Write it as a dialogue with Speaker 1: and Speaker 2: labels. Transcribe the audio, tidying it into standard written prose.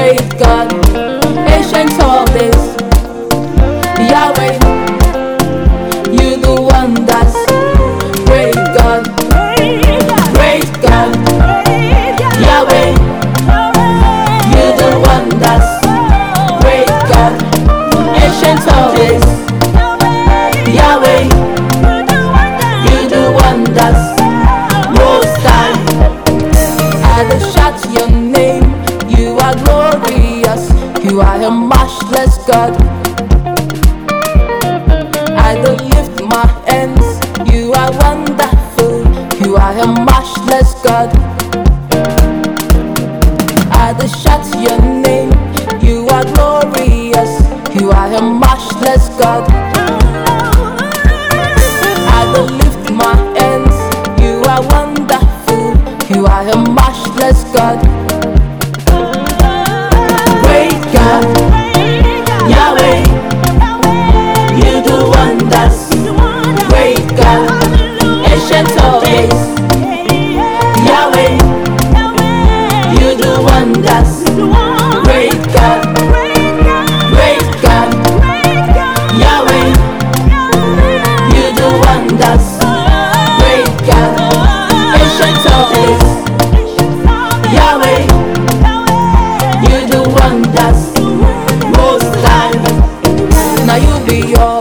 Speaker 1: great God, ancient of days, Yahweh, you do wonders. Great God, great God, Yahweh, you do wonders. Great God, ancient of days, Yahweh, you do wonders. Most High, I will shout your name. You are glorious, you are a matchless God. I will lift my hands, you are wonderful, you are a matchless God. I will shout your name, you are glorious, you are a matchless God. I will lift my hands, you are wonderful, you are a matchless God. Great God, Yahweh, you do wonders. Great God, ancient of days, Yahweh, you do wonders. Great God, great God, Yahweh, you do wonders. Great God, ancient of days, Yahweh, you do wonders. Most High, now you be yours.